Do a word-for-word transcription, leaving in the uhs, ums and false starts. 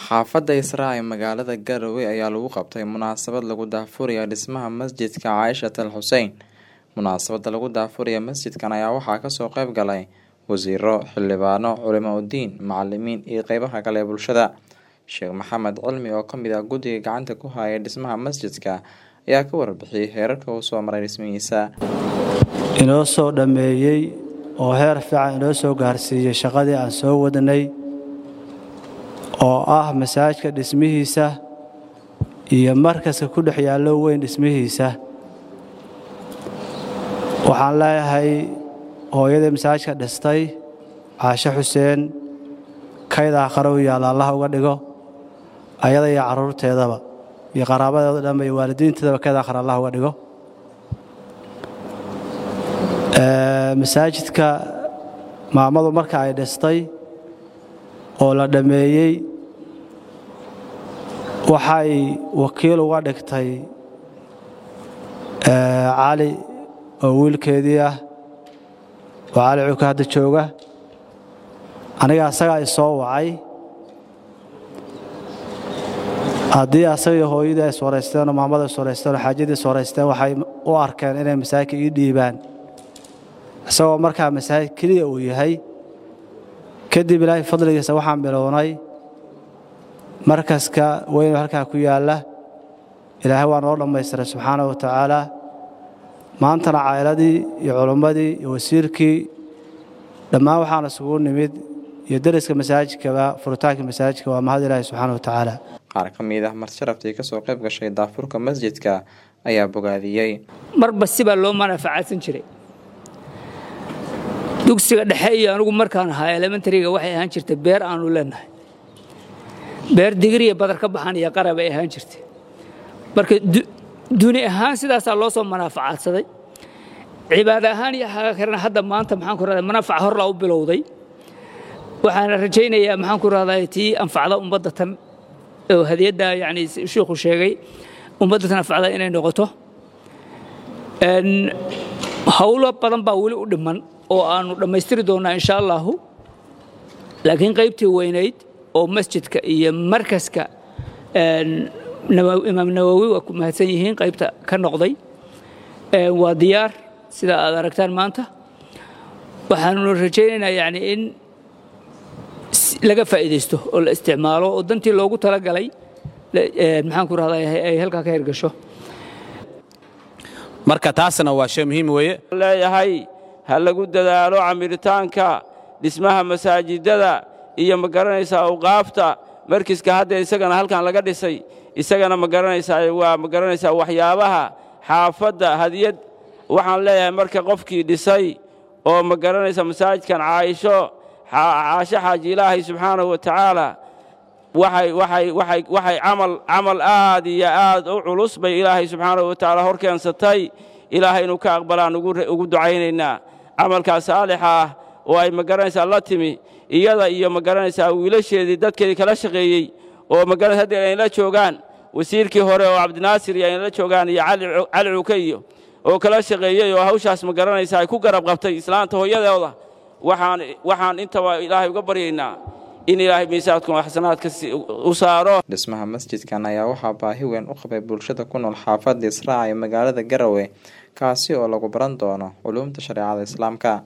xaafadda Israa ee magaalada Garowe ayaa lagu qabtay munaasabad lagu daahfurayo dhismaha masjidka Aisha Al Hussein. Munaasabadda lagu daahfurayo masjidkan ayaa waxaa ka soo qayb galay wasiiro, xildhibaano, culimo diin, macallimiin iyo qaybaha kale ee bulshada. Sheekh Maxamed Cilmi oo ka mid ah guddiga gacanta ku haya dhismaha masjidka ayaa ka warbixiyay heerarka uu soo maray dhismihiisa. Inoo soo dhameeyay oo heer fiican inoo soo gaarsiiyay shaqadii aan soo wadanay oo ah masaajidka dhismihiisa iyo markaska ku dhex yaalo weyn dhismihiisa. waxaan leeyahay hooyada masaajidka dhistay Aisha Hussein kayda qarow yaala Allah uga dhigo ayada iyo caruurteedaba iyo qaraabadeeda dhan iyo waalidiinteedaba kayda qara Allah uga dhigo. ee masaajidka maamadu marka ay dhistay oo la dhameeyay waxay wakiil uga dhigtay ee Cali oo wiilkeedii ah oo Cali uu ka hadda jooga aniga asaga ay soo wacay haddii asaga hooyada ay soo reesteen maamada soo reesteen xaajadii soo reesteen waxay u arkeen inay masaajidka ii dhiibaan asagoo markaa masaajid kaliya uu yahay. kadib ilaahay fadligiisa waxaan bilownay markaska weyn halka ku yaala ilaahay waa noo dhammaystiray subxaanahu wa ta'aala. maantana caaladii iyo culimadii iyo wasiirkii dhammaan waxaan isugu nimid iyo dariska masaajidka furitaanka masaajidka waa mahad ilaahay subxaanahu wa ta'aala. qaar ka mid ah marsharaftay ka soo qayb gashay daafurka masjidka ayaa bogaadiyay marba siba loo manafacadsan jiray. dugsiga dhexe iyo anigu markaan ahaa elementary-ga waxay ahaan jirtay beer aanu leenahay beer digriye badar ka baxan iyo qarab ay ahaan jirtay. marka duuni ahaan sidaas loo soo manafacadsaday cibaada ahaan iyo xaqirna hadda maanta maxaan ku raadayay manafac hor la u bilowday. waxaan rajaynayaa maxaan ku raadayay tii anfacda ummadda tan oo hadiyada yaani sheekhu sheegay ummadda tan anfacda inay noqoto. een hawlo badan baa wali u dhiman oo aanu dhamaystiri doonaa insha Allah. laakiin qaybtii weynayd oo masjidka iyo markaska een imaam Nawawi waa ku mahadsan yihiin qaybta ka noqday ee waa diyaar sida aad aragtaan maanta. waxaanu rajaynaynaa yaani in laga faa'iideysto oo la isticmaalo oo dantii loogu tala galay ee maxaan ku raadayay ay halka ka hirgasho. marka taasna waa shay muhiim weeye leeyahay hal lagu dadaalo camiritaanka dhismaha masaajidada iyo ma garanaysaa awqaafta markiiska hadda isagana halkan laga dhisay isagana ma garanaysaa waa ma garanaysaa waxyaabaha xaafadda hadiyad waxaan leeyahay marka qofkii dhisay oo ma garanaysaa masaajidkan Aisha Aisha Xaaji Ilaahay subxaanahu wa ta'aala waxay waxay waxay waxay amal amal aad iyo aad u culus bay Ilaahay subxaanahu wa ta'aala hor keensatay. ilaahay inuu ka aqbalaan ugu ducaynaynaa amalka saalixa ah oo ay ma garanaysaa la timi iyada iyo ma garanaysaa wiilasheedii dadkeedii kala shaqeeyay oo ma garanaysaa hadda ay la joogaan wasiirkii hore oo Cabdinaasir ay la joogaan iyo Cali Cali Ukayo oo kala shaqeeyay oo hawshaas ma garanaysaa ay ku garab qabtay islaanta hooyadeeda. waxaan waxaan inta waa ilaahay uga baryaynaa in ilaahay miisaadku xasanaadka u saaro. dhismaha masjidkan ayaa waxaa baahi weyn u qabay bulshada ku nool xaafadda Israa ee magaalada Garowe kaasi oo lagu baran doono culuumta shariicada Islaamka.